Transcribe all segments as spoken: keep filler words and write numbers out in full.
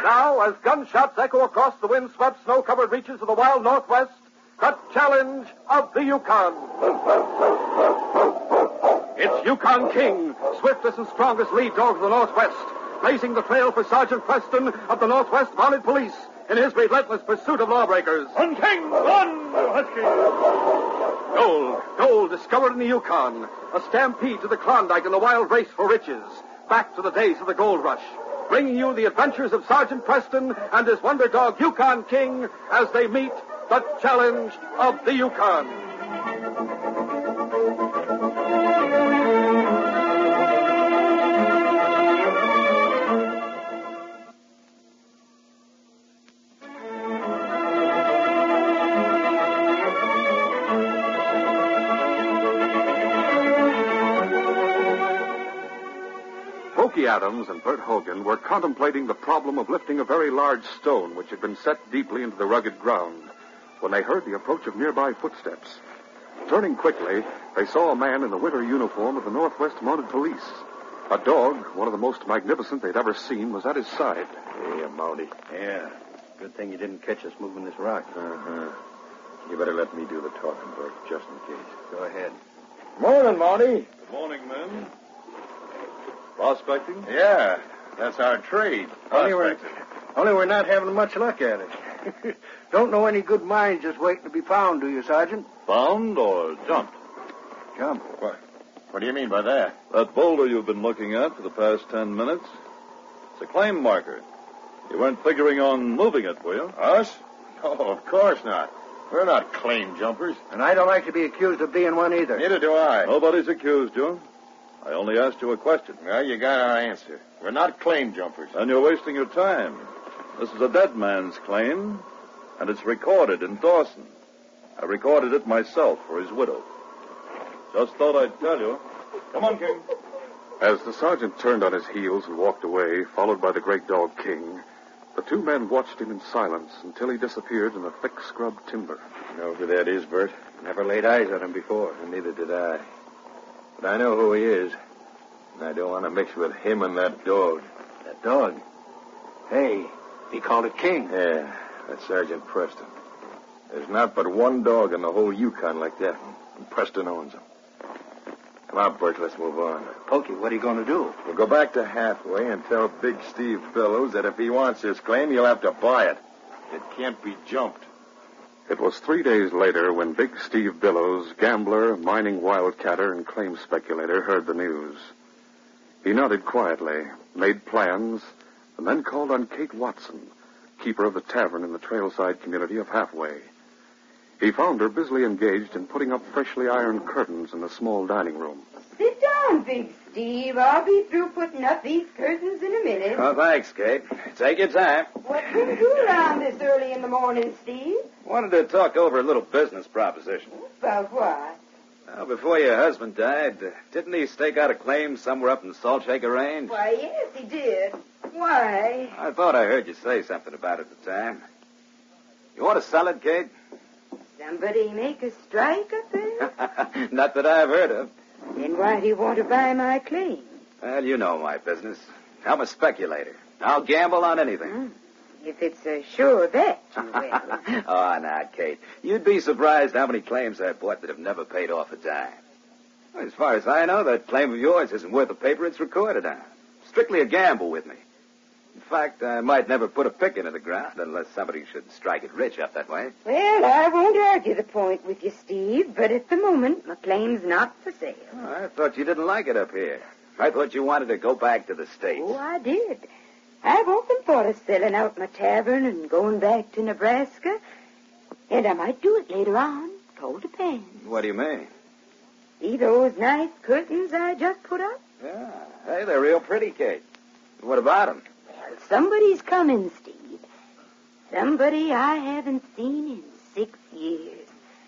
Now, as gunshots echo across the wind-swept, snow-covered reaches of the wild Northwest, the challenge of the Yukon. It's Yukon King, swiftest and strongest lead dog of the Northwest, blazing the trail for Sergeant Preston of the Northwest Mounted Police in his relentless pursuit of lawbreakers. On King! On, Husky! Gold, gold discovered in the Yukon. A stampede to the Klondike and the wild race for riches. Back to the days of the gold rush. Bringing you the adventures of Sergeant Preston and his wonder dog Yukon King as they meet the challenge of the Yukon. Pokey Adams and Bert Hogan were contemplating the problem of lifting a very large stone which had been set deeply into the rugged ground when they heard the approach of nearby footsteps. Turning quickly, they saw a man in the winter uniform of the Northwest Mounted Police. A dog, one of the most magnificent they'd ever seen, was at his side. Hey, Mounty. Yeah. Good thing you didn't catch us moving this rock. Uh-huh. You better let me do the talking, Bert, just in case. Go ahead. Morning, Mounty. Good morning, men. Prospecting? Yeah, that's our trade. Only we're, only we're not having much luck at it. Don't know any good mines just waiting to be found, do you, Sergeant? Found or jumped? Jump. What? What do you mean by that? That boulder you've been looking at for the past ten minutes, it's a claim marker. You weren't figuring on moving it, were you? Us? Oh, of course not. We're not claim jumpers. And I don't like to be accused of being one either. Neither do I. Nobody's accused you. I only asked you a question. Well, you got our answer. We're not claim jumpers. And you're wasting your time. This is a dead man's claim, and it's recorded in Dawson. I recorded it myself for his widow. Just thought I'd tell you. Come on, King. As the sergeant turned on his heels and walked away, followed by the great dog King, the two men watched him in silence until he disappeared in the thick scrub timber. You know who that is, Bert? Never laid eyes on him before. And neither did I. But I know who he is. And I don't want to mix with him and that dog. That dog? Hey, he called it King. Yeah, that's Sergeant Preston. There's not but one dog in the whole Yukon like that, and Preston owns him. Come on, Bert, let's move on. Pokey, what are you going to do? We'll go back to Halfway and tell Big Steve Billows that if he wants his claim, he'll have to buy it. It can't be jumped. It was three days later when Big Steve Billows, gambler, mining wildcatter, and claim speculator, heard the news. He nodded quietly, made plans, and then called on Kate Watson, keeper of the tavern in the trailside community of Halfway. He found her busily engaged in putting up freshly ironed curtains in the small dining room. Sit down, Big Steve. I'll be through putting up these curtains in a minute. Oh, thanks, Kate. Take your time. What brings you around this early in the morning, Steve? Wanted to talk over a little business proposition. About what? Well, before your husband died, uh, didn't he stake out a claim somewhere up in the Salt Shaker Range? Why, yes, he did. Why? I thought I heard you say something about it at the time. You want to sell it, Kate? Somebody make a strike up there? Not that I've heard of. Then why do you want to buy my claim? Well, you know my business. I'm a speculator. I'll gamble on anything. Hmm. If it's a sure bet, you will. Oh, now, Kate. You'd be surprised how many claims I've bought that have never paid off a dime. Well, as far as I know, that claim of yours isn't worth the paper it's recorded on. Strictly a gamble with me. In fact, I might never put a pick into the ground unless somebody should strike it rich up that way. Well, I won't argue the point with you, Steve, but at the moment, my claim's not for sale. Oh, I thought you didn't like it up here. I thought you wanted to go back to the States. Oh, I did. I've often thought of selling out my tavern and going back to Nebraska. And I might do it later on. It all depends. What do you mean? See those nice curtains I just put up? Yeah. Hey, they're real pretty, Kate. What about them? Well, somebody's coming, Steve. Somebody I haven't seen in six years.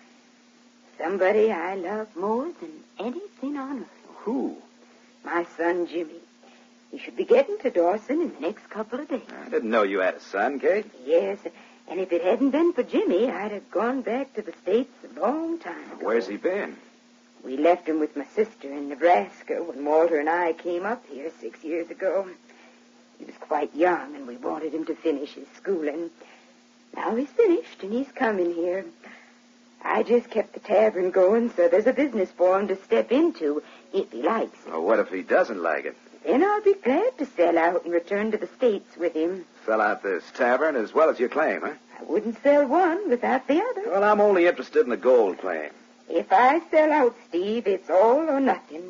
Somebody I love more than anything on earth. Who? My son, Jimmy. He should be getting to Dawson in the next couple of days. I didn't know you had a son, Kate. Yes, and if it hadn't been for Jimmy, I'd have gone back to the States a long time ago. Where's he been? We left him with my sister in Nebraska when Walter and I came up here six years ago. He was quite young, and we wanted him to finish his schooling. Now he's finished, and he's coming here. I just kept the tavern going, so there's a business for him to step into if he likes it. Well, what if he doesn't like it? Then I'll be glad to sell out and return to the States with him. Sell out this tavern as well as your claim, huh? I wouldn't sell one without the other. Well, I'm only interested in the gold claim. If I sell out, Steve, it's all or nothing.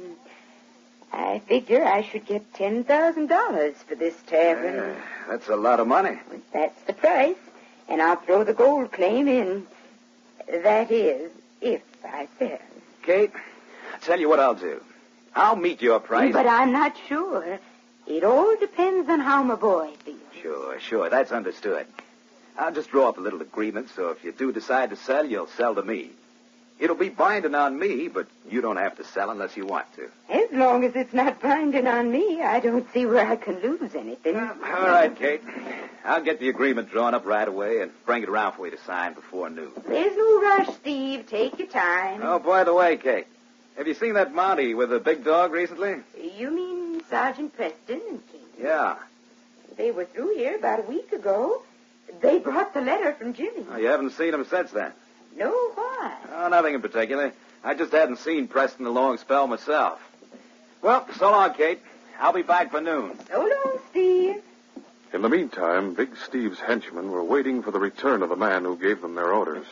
I figure I should get ten thousand dollars for this tavern. Yeah, that's a lot of money. That's the price, and I'll throw the gold claim in. That is, if I sell. Kate, I'll tell you what I'll do. I'll meet your price. But I'm not sure. It all depends on how my boy feels. Sure, sure. That's understood. I'll just draw up a little agreement, so if you do decide to sell, you'll sell to me. It'll be binding on me, but you don't have to sell unless you want to. As long as it's not binding on me, I don't see where I can lose anything. All right, Kate. I'll get the agreement drawn up right away and bring it around for you to sign before noon. There's no rush, Steve. Take your time. Oh, by the way, Kate, have you seen that Mountie with the big dog recently? You mean Sergeant Preston and King? Yeah. They were through here about a week ago. They brought the letter from Jimmy. Oh, you haven't seen him since then? No, why? Oh, nothing in particular. I just hadn't seen Preston a long spell myself. Well, so long, Kate. I'll be back for noon. So long, Steve. In the meantime, Big Steve's henchmen were waiting for the return of the man who gave them their orders.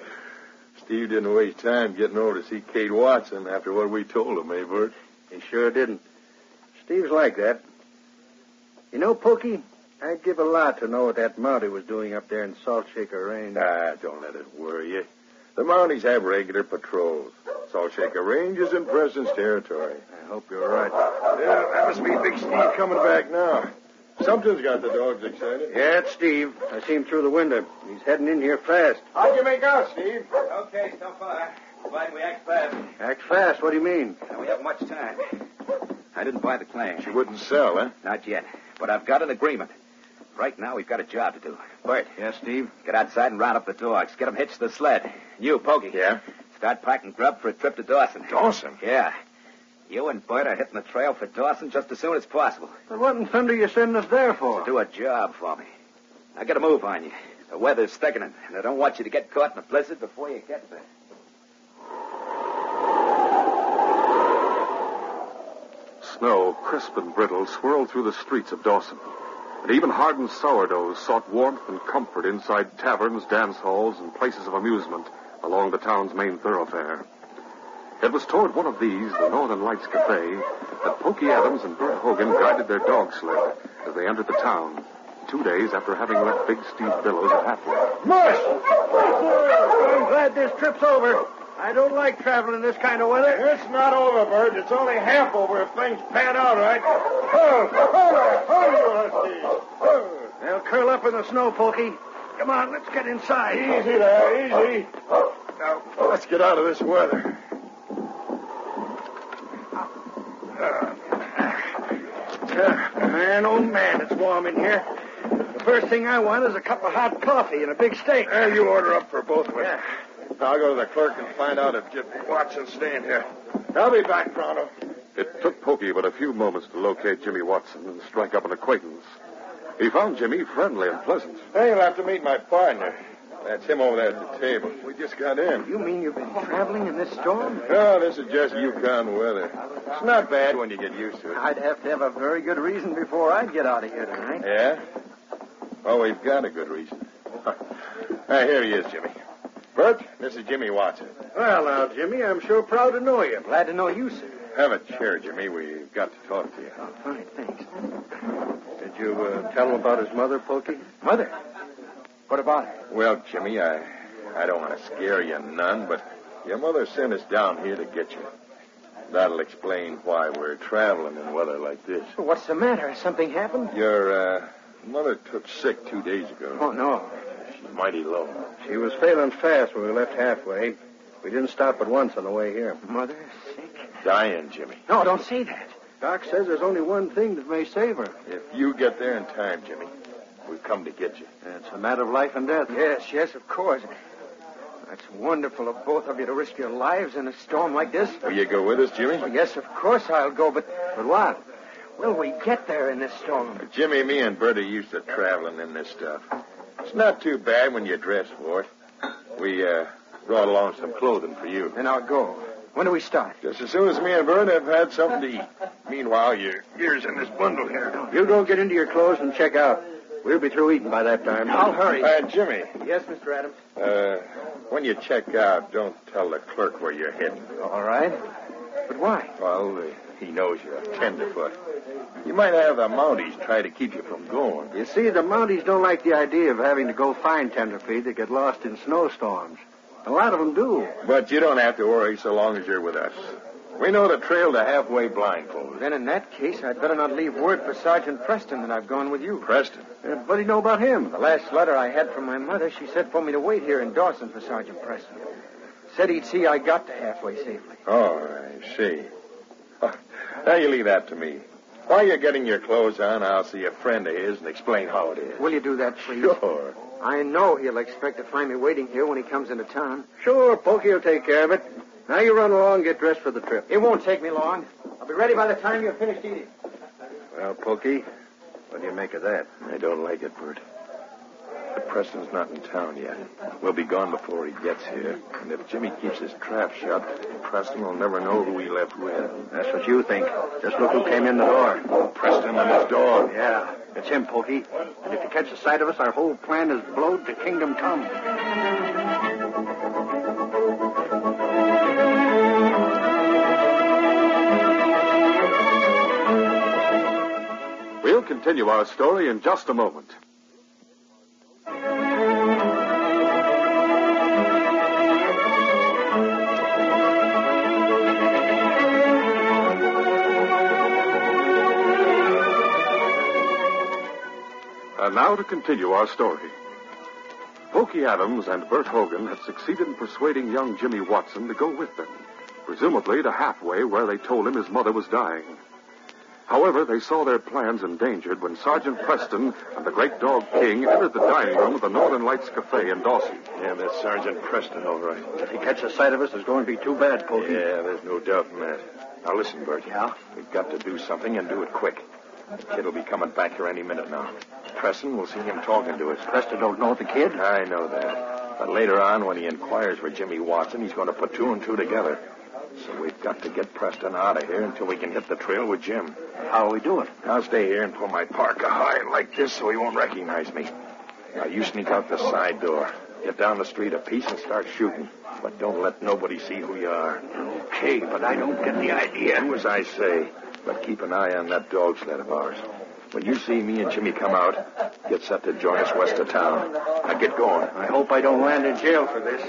Steve didn't waste time getting over to see Kate Watson after what we told him, eh, Bert? He sure didn't. Steve's like that. You know, Pokey, I'd give a lot to know what that Mountie was doing up there in Salt Shaker Range. Ah, don't let it worry you. The Mounties have regular patrols. Salt Shaker Range is in Preston's territory. I hope you're right. Yeah, that must be Big Steve coming back now. Something's got the dogs excited. Yeah, it's Steve. I see him through the window. He's heading in here fast. How'd you make out, Steve? Okay, so far. Providing we act fast. Act fast? What do you mean? Now, we haven't much time. I didn't buy the claim. She wouldn't sell, huh? Not yet. But I've got an agreement. Right now, we've got a job to do. Bert. Yes, Steve? Get outside and round up the dogs. Get them hitched to the sled. You, Pokey. Yeah? Start packing grub for a trip to Dawson. Dawson? Yeah. You and Bert are hitting the trail for Dawson just as soon as possible. But what in thunder are you sending us there for? To do a job for me. I got to move on you. The weather's thickening, and I don't want you to get caught in a blizzard before you get there. Snow, crisp and brittle, swirled through the streets of Dawson. And even hardened sourdoughs sought warmth and comfort inside taverns, dance halls, and places of amusement along the town's main thoroughfare. It was toward one of these, the Northern Lights Cafe, that Pokey Adams and Bert Hogan guided their dog sled as they entered the town, two days after having left Big Steve Billows at Hathaway. Mush! I'm glad this trip's over. I don't like traveling in this kind of weather. It's not over, Bert. It's only half over if things pan out right. Oh, oh, oh, oh, oh. They'll curl up in the snow, Pokey. Come on, let's get inside. Easy there, easy. Now, let's get out of this weather. Uh, man, oh, man, it's warm in here. The first thing I want is a cup of hot coffee and a big steak. There, you order up for both of us. Yeah. Now, I'll go to the clerk and find out if Jimmy Watson's staying here. I'll be back pronto. It took Pokey but a few moments to locate Jimmy Watson and strike up an acquaintance. He found Jimmy friendly and pleasant. Hey, you'll have to meet my partner. That's him over there at the table. We just got in. You mean you've been traveling in this storm? Oh, this is just Yukon weather. It's not bad when you get used to it. I'd have to have a very good reason before I'd get out of here tonight. Yeah? Oh, we've got a good reason. Ah, here he is, Jimmy. Bert, this is Jimmy Watson. Well, now, Jimmy, I'm sure proud to know you. Glad to know you, sir. Have a chair, Jimmy. We've got to talk to you. Oh, fine, thanks. Did you uh, tell him about his mother, Pokey? Mother? What about her? Well, Jimmy, I I don't want to scare you none, but your mother sent us down here to get you. That'll explain why we're traveling in weather like this. Well, what's the matter? Has something happened? Your uh, mother took sick two days ago. Oh, no. She's mighty low. She was failing fast when we left halfway. We didn't stop but once on the way here. Mother sick? Dying, Jimmy. No, don't say that. Doc says there's only one thing that may save her. If you get there in time, Jimmy, we've come to get you. It's a matter of life and death. Yes, yes, of course. That's wonderful of both of you to risk your lives in a storm like this. Will you go with us, Jimmy? Well, yes, of course I'll go, but... But what? Will we get there in this storm? Jimmy, me and Bert are used to traveling in this stuff. It's not too bad when you dress for it. We, uh, brought along some clothing for you. Then I'll go. When do we start? Just as soon as me and Bert have had something to eat. Meanwhile, your gear's in this bundle here. You go get into your clothes and check out. We'll be through eating by that time. I'll hurry. Uh, Jimmy, Yes, Mister Adams. uh, when you check out, don't tell the clerk where you're heading. All right. But why? Well, uh, he knows you're a tenderfoot. You might have the Mounties try to keep you from going. You see, the Mounties don't like the idea of having to go find tenderfeet that get lost in snowstorms. A lot of them do. But you don't have to worry so long as you're with us. We know the trail to halfway blindfold. Then in that case, I'd better not leave word for Sergeant Preston that I've gone with you. Preston? Uh, what do you know about him? The last letter I had from my mother, she said for me to wait here in Dawson for Sergeant Preston. Said he'd see I got to halfway safely. Oh, I see. Oh, now you leave that to me. While you're getting your clothes on, I'll see a friend of his and explain how it is. Will you do that, please? Sure. I know he'll expect to find me waiting here when he comes into town. Sure, Pokey will take care of it. Now you run along and get dressed for the trip. It won't take me long. I'll be ready by the time you're finished eating. Well, Pokey, what do you make of that? I don't like it, Bert. But Preston's not in town yet. We'll be gone before he gets here. And if Jimmy keeps his trap shut, Preston will never know who he left with. That's what you think. Just look who came in the door. Preston and his dog. Yeah, it's him, Pokey. And if he catches sight of us, our whole plan is blowed to kingdom come. We'll continue our story in just a moment. And now to continue our story. Pokey Adams and Bert Hogan had succeeded in persuading young Jimmy Watson to go with them, presumably to halfway where they told him his mother was dying. However, they saw their plans endangered when Sergeant Preston and the great dog King entered the dining room of the Northern Lights Cafe in Dawson. Yeah, that's Sergeant Preston, all right. If he catches sight of us, it's going to be too bad, Pokey. Yeah, there's no doubt in that. Now listen, Bert. Yeah? We've got to do something and do it quick. The kid will be coming back here any minute now. Preston will see him talking to us. Preston don't know the kid? I know that. But later on, when he inquires for Jimmy Watson, he's going to put two and two together. So we've got to get Preston out of here until we can hit the trail with Jim. How will we do it? I'll stay here and pull my parka high like this so he won't recognize me. Now, you sneak out the side door. Get down the street a piece and start shooting. But don't let nobody see who you are. Okay, but I don't get the idea. Do as I say. But keep an eye on that dog sled of ours. When you see me and Jimmy come out, get set to join us west of town. Now get going. I hope I don't land in jail for this.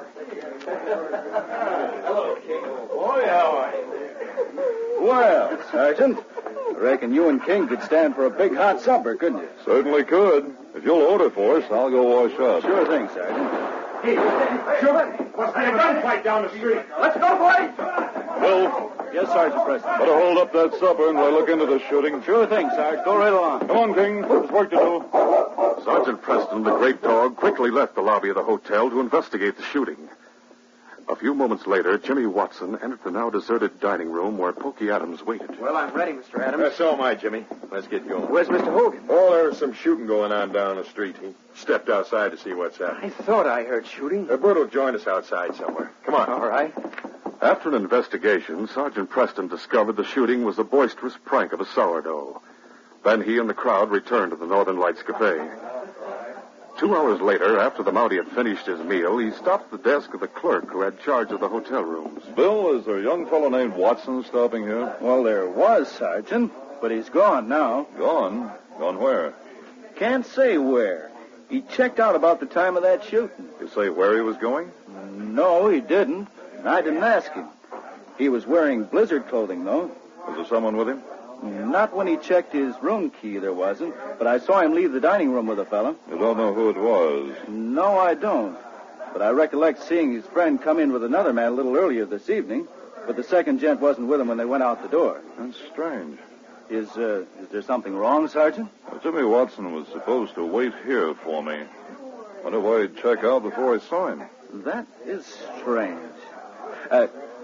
Well, Sergeant, I reckon you and King could stand for a big hot supper, couldn't you? Certainly could. If you'll order for us, I'll go wash up. Sure thing, Sergeant. Hey, sure. What's that gunfight down the street? Let's go, boys! Bill, Yes, Sergeant Preston. better hold up that supper and we'll look into the shooting. Sure thing, Sarge. Go right along. Come on, King. There's work to do. Sergeant Preston, the great dog, quickly left the lobby of the hotel to investigate the shooting. A few moments later, Jimmy Watson entered the now deserted dining room where Pokey Adams waited. Well, I'm ready, Mister Adams. Uh, so am I, Jimmy. Let's get going. Where's Mister Hogan? Oh, there was some shooting going on down the street. He stepped outside to see what's happening. I thought I heard shooting. Uh, Bert will join us outside somewhere. Come on. All right. After an investigation, Sergeant Preston discovered the shooting was a boisterous prank of a sourdough. Then he and the crowd returned to the Northern Lights Cafe. Two hours later, after the Mountie had finished his meal, he stopped at the desk of the clerk who had charge of the hotel rooms. Bill, is there a young fellow named Watson stopping here? Well, there was, Sergeant, but he's gone now. Gone? Gone where? Can't say where. He checked out about the time of that shooting. You say where he was going? No, he didn't. I didn't ask him. He was wearing blizzard clothing, though. Was there someone with him? Not when he checked his room key, there wasn't. But I saw him leave the dining room with a fellow. You don't know who it was. No, I don't. But I recollect seeing his friend come in with another man a little earlier this evening. But the second gent wasn't with him when they went out the door. That's strange. Is, uh, is there something wrong, Sergeant? Well, Jimmy Watson was supposed to wait here for me. Wonder why he'd check out before I saw him. That is strange. Uh,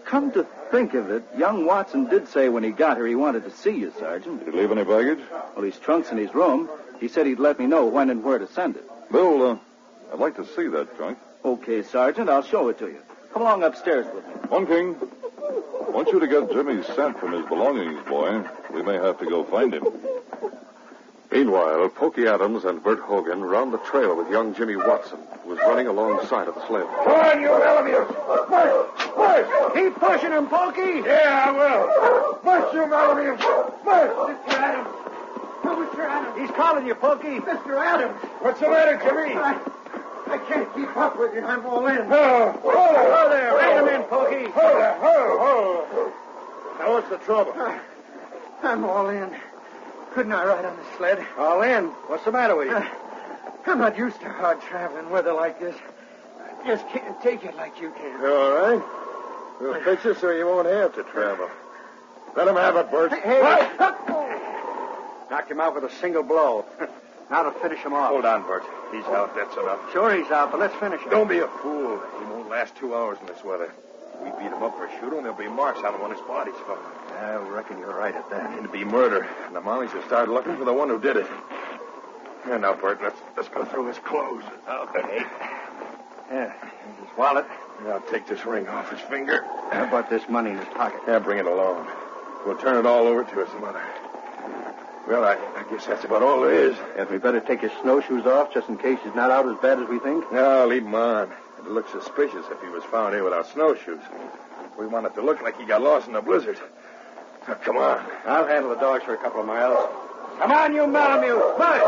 come to think of it, young Watson did say when he got here he wanted to see you, Sergeant. Did he leave any baggage? Well, his trunk's in his room. He said he'd let me know when and where to send it. Bill, uh, I'd like to see that trunk. Okay, Sergeant, I'll show it to you. Come along upstairs with me. One King, I want you to get Jimmy's scent from his belongings, boy. We may have to go find him. Meanwhile, Pokey Adams and Bert Hogan were on the trail with young Jimmy Watson, who was running alongside of the sled. Come on, you Malamutes! Push! Push! Keep pushing him, Pokey. Yeah, I will. Push, you Malamutes! Push! Mister Adams. Oh, Mister Adams. He's calling you, Pokey. Mister Adams. What's the matter, Jimmy? I, I can't keep up with you. I'm all in. Oh, hold it. Oh, there. Rein him in, Pokey. Hold it. Hold, hold. Now, what's the trouble? I, I'm all in. Couldn't I ride on the sled? All in. What's the matter with you? Uh, I'm not used to hard traveling weather like this. I just can't take it like you can. You all right? We'll fix it so you won't have to travel. Let him have it, Bert. Hey, What? Knocked him out with a single blow. Now to finish him off. Hold on, Bert. He's out. That's enough. Sure he's out, but let's finish him. Don't be a fool. He won't last two hours in this weather. We beat him up or shoot him, there'll be marks on him when his body's found. I reckon you're right at that. It'll be murder, and the Mollies will start looking for the one who did it. Here now, Bert, let's, let's go through his clothes. Okay. Yeah, his wallet. Now take this ring off his finger. How about this money in his pocket? Yeah, bring it along. We'll turn it all over to his mother. Well, I, I guess that's about all there is. Have we better take his snowshoes off just in case he's not out as bad as we think? No, leave him on. It'd look suspicious if he was found here without snowshoes. We want it to look like he got lost in the blizzard. Now, come on. I'll handle the dogs for a couple of miles. Come on, you Malamute.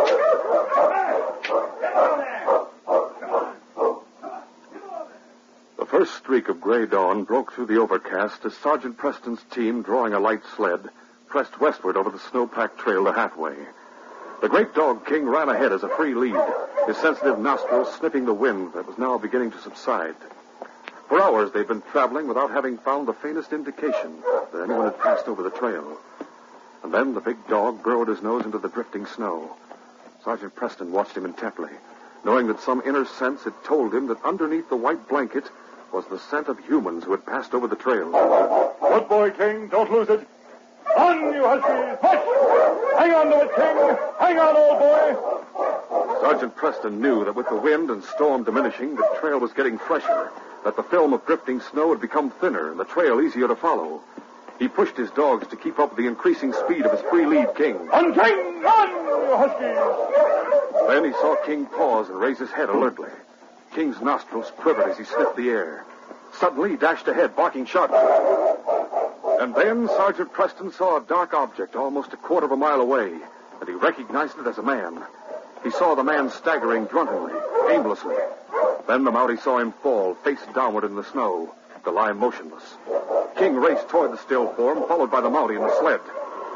The first streak of gray dawn broke through the overcast as Sergeant Preston's team, drawing a light sled, pressed westward over the snow-packed trail to Halfway. The great dog King ran ahead as a free lead, his sensitive nostrils sniffing the wind that was now beginning to subside. For hours they'd been traveling without having found the faintest indication that anyone had passed over the trail. And then the big dog burrowed his nose into the drifting snow. Sergeant Preston watched him intently, knowing that some inner sense had told him that underneath the white blanket was the scent of humans who had passed over the trail. Good boy, King. Don't lose it. On, you huskies. Push! Hang on to it, King. Hang on, old boy. Sergeant Preston knew that with the wind and storm diminishing, the trail was getting fresher, that the film of drifting snow had become thinner and the trail easier to follow. He pushed his dogs to keep up with the increasing speed of his free lead, King. On, King! On, you huskies! Then he saw King pause and raise his head alertly. King's nostrils quivered as he sniffed the air. Suddenly he dashed ahead, barking sharply. And then Sergeant Preston saw a dark object almost a quarter of a mile away, and he recognized it as a man. He saw the man staggering drunkenly, aimlessly. Then the Mountie saw him fall, face downward in the snow, to lie motionless. King raced toward the still form, followed by the Mountie and the sled.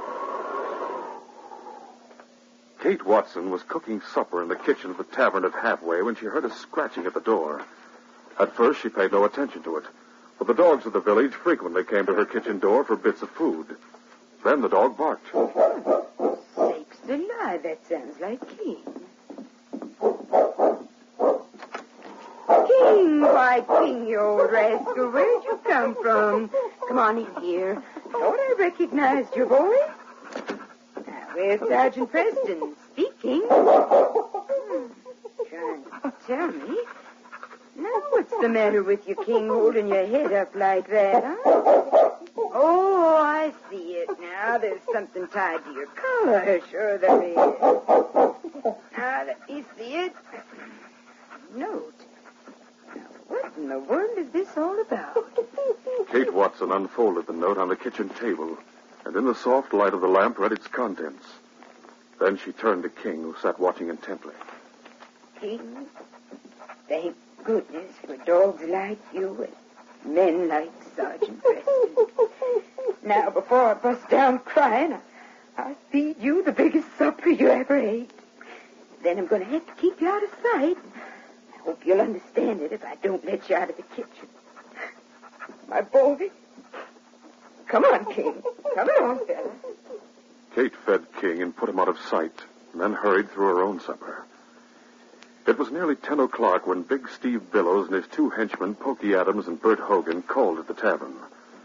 Kate Watson was cooking supper in the kitchen of the tavern at Halfway when she heard a scratching at the door. At first, she paid no attention to it, but the dogs of the village frequently came to her kitchen door for bits of food. Then the dog barked. Sakes alive, that sounds like King. King, why, King, you old rascal, where'd you come from? Come on in here. Thought I recognized your voice. Now, where's Sergeant Preston? Speaking. Hmm. Trying to tell me. Now, what's the matter with you, King, holding your head up like that, huh? Oh, I see it now. There's something tied to your collar. Sure there is. Now, let me see it. Note. Now, what in the world is this all about? Kate Watson unfolded the note on the kitchen table, and in the soft light of the lamp read its contents. Then she turned to King, who sat watching intently. King, thank goodness for dogs like you and men like Sergeant Preston. Now, before I bust down crying, I, I'll feed you the biggest supper you ever ate. Then I'm going to have to keep you out of sight. I hope you'll understand it if I don't let you out of the kitchen. My boy. Come on, King. Come on, fella. Kate fed King and put him out of sight, and then hurried through her own supper. It was nearly ten o'clock when Big Steve Billows and his two henchmen, Pokey Adams and Bert Hogan, called at the tavern.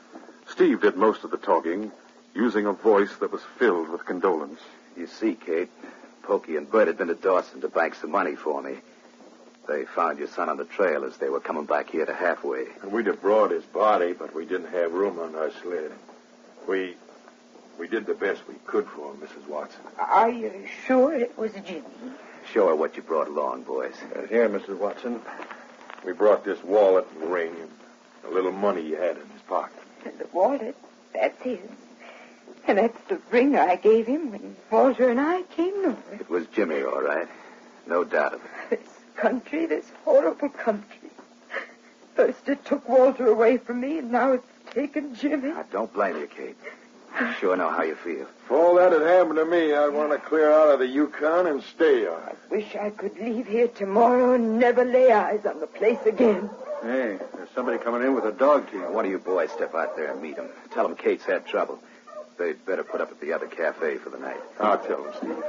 Steve did most of the talking, using a voice that was filled with condolence. You see, Kate, Pokey and Bert had been to Dawson to bank some money for me. They found your son on the trail as they were coming back here to Halfway. And we'd have brought his body, but we didn't have room on our sled. We we did the best we could for him, Missus Watson. Are you sure it was Jimmy? Show her what you brought along, boys. Uh, here, Missus Watson. We brought this wallet and ring and a little money he had in his pocket. And the wallet, that's his. And that's the ring I gave him when Walter and I came north. It was Jimmy, all right. No doubt of it. This country, this horrible country. First it took Walter away from me, and now it's taken Jimmy. I don't blame you, Kate. I sure know how you feel. If all that had happened to me, I'd want to clear out of the Yukon and stay on it. I wish I could leave here tomorrow and never lay eyes on the place again. Hey, there's somebody coming in with a dog team. Now, one of you boys step out there and meet him. Tell him Kate's had trouble. They'd better put up at the other cafe for the night. I'll tell him, Steve.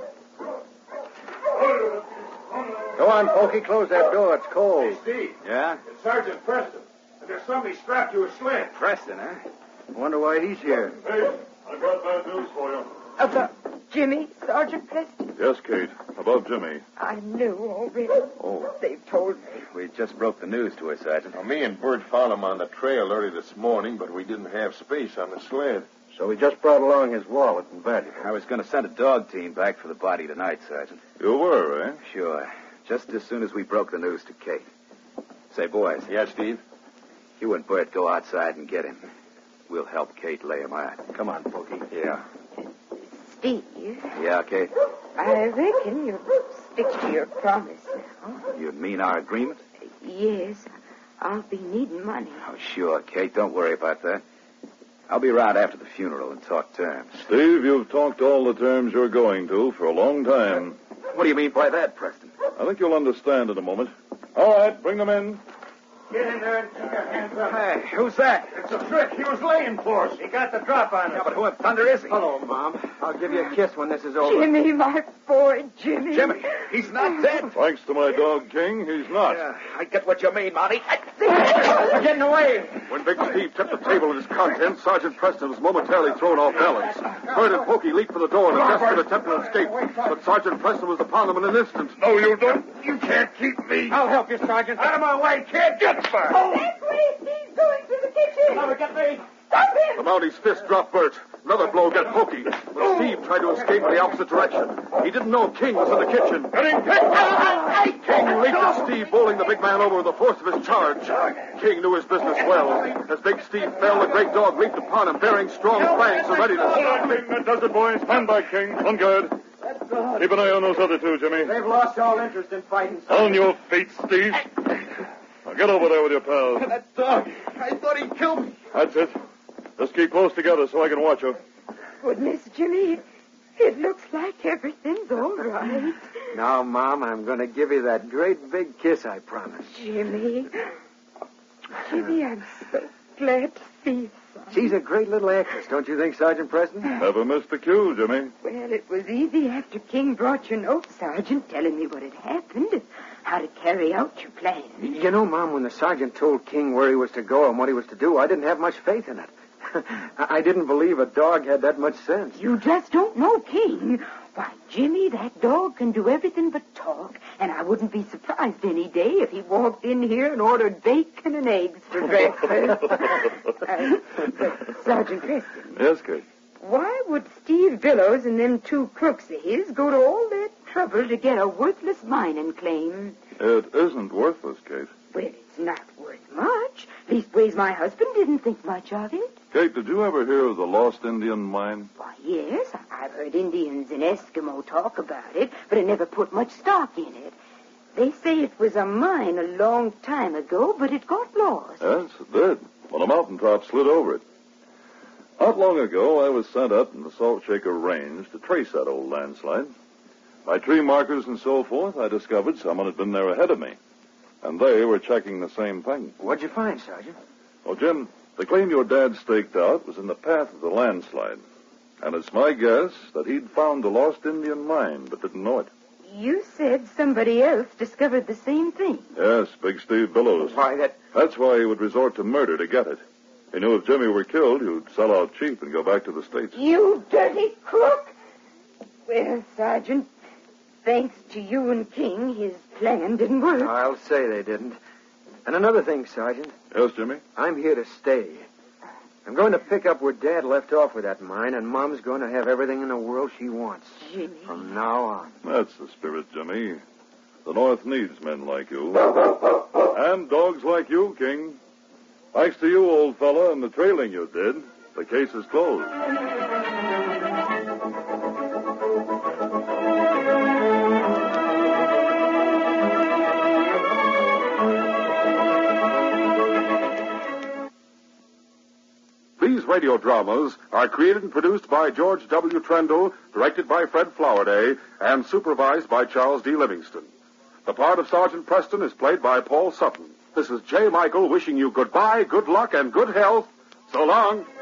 Go on, Pokey, close that door. It's cold. Steve, Yeah? it's Sergeant Preston. And there's somebody strapped to a sled. Preston, huh? Wonder why he's here. Hey, I've got bad news for you. About Jimmy, Sergeant Preston? Yes, Kate. About Jimmy. I knew already. Oh. They've told me. We just broke the news to her, Sergeant. Now, me and Bert found him on the trail early this morning, but we didn't have space on the sled. So he just brought along his wallet and valuables. I was going to send a dog team back for the body tonight, Sergeant. You were, eh? Sure. Just as soon as we broke the news to Kate. Say, boys. Yeah, Steve? You and Bert go outside and get him. We'll help Kate lay him out. Come on, Pokey. Yeah. Steve, Yeah, Kate? I reckon you'll stick to your promise now. You mean our agreement? Yes, I'll be needing money. Oh, sure, Kate. Don't worry about that. I'll be around after the funeral and talk terms. Steve, you've talked all the terms you're going to for a long time. What do you mean by that, Preston? I think you'll understand in a moment. All right, bring them in. Get in there and keep your hands up. Hey, who's that? It's a trick. He was laying for us. He got the drop on us. Yeah, but who in thunder is he? Hello, Mom. I'll give you a kiss when this is over. Jimmy, my boy, Jimmy. Jimmy, he's not dead. Thanks to my dog, King, he's not. Yeah, I get what you mean, Monty. We're getting away. When Big Steve tipped the table with his contents, Sergeant Preston was momentarily thrown off balance. Bert and Pokey leaped for the door in a desperate attempt to escape, but Sergeant Preston was upon them in an instant. No, you don't. You can't keep me. I'll help you, Sergeant. Out of my way, kid. Get far. That way, Steve's going to the kitchen. Now, get me. Stop him. The Mounties' fist dropped Bert. Another blow got Pokey, but Steve tried to escape in the opposite direction. He didn't know King was in the kitchen. Getting picked. King leaped at Steve, bowling the big man over with the force of his charge. King knew his business well. As Big Steve fell, the great dog leaped upon him, bearing strong fangs in readiness. Hold on, King. That does it, boys. Stand by, King. On guard. Keep an eye on those other two, Jimmy. They've lost all interest in fighting. On your feet, Steve. Now get over there with your pals. That dog. I thought he'd kill me. That's it. Just keep close together so I can watch you. Goodness, Jimmy, it looks like everything's all right. Now, Mom, I'm going to give you that great big kiss I promised. Jimmy. Jimmy, I'm so glad to see you, son. She's a great little actress, don't you think, Sergeant Preston? Never missed the cue, Jimmy. Well, it was easy after King brought your note, Sergeant, telling me what had happened and how to carry out your plan. You know, Mom, when the sergeant told King where he was to go and what he was to do, I didn't have much faith in it. I didn't believe a dog had that much sense. You just don't know King. Why, Jimmy, that dog can do everything but talk, and I wouldn't be surprised any day if he walked in here and ordered bacon and eggs for breakfast. uh, but, Sergeant Preston, Yes, Kate. why would Steve Billows and them two crooks of his go to all that trouble to get a worthless mining claim? It isn't worthless, Kate. Well, it's not worth much. Leastways, my husband didn't think much of it. Kate, did you ever hear of the Lost Indian Mine? Why, yes, I've heard Indians and Eskimo talk about it, but I never put much stock in it. They say it was a mine a long time ago, but it got lost. Yes, it did. When a mountaintop slid over it. Not long ago, I was sent up in the Salt Shaker Range to trace that old landslide. By tree markers and so forth, I discovered someone had been there ahead of me. And they were checking the same thing. What'd you find, Sergeant? Well, Jim, the claim your dad staked out was in the path of the landslide. And it's my guess that he'd found the lost Indian mine, but didn't know it. You said somebody else discovered the same thing. Yes, Big Steve Billows. Why, that... That's why he would resort to murder to get it. He knew if Jimmy were killed, he'd sell out cheap and go back to the States. You dirty crook! Well, Sergeant, thanks to you and King, his plan didn't work. I'll say they didn't. And another thing, Sergeant. Yes, Jimmy? I'm here to stay. I'm going to pick up where Dad left off with that mine, and Mom's going to have everything in the world she wants. Jimmy. From now on. That's the spirit, Jimmy. The North needs men like you. And dogs like you, King. Thanks to you, old fella, and the trailing you did, the case is closed. These radio dramas are created and produced by George W. Trendle, directed by Fred Flowerday, and supervised by Charles D. Livingston. The part of Sergeant Preston is played by Paul Sutton. This is J. Michael wishing you goodbye, good luck, and good health. So long.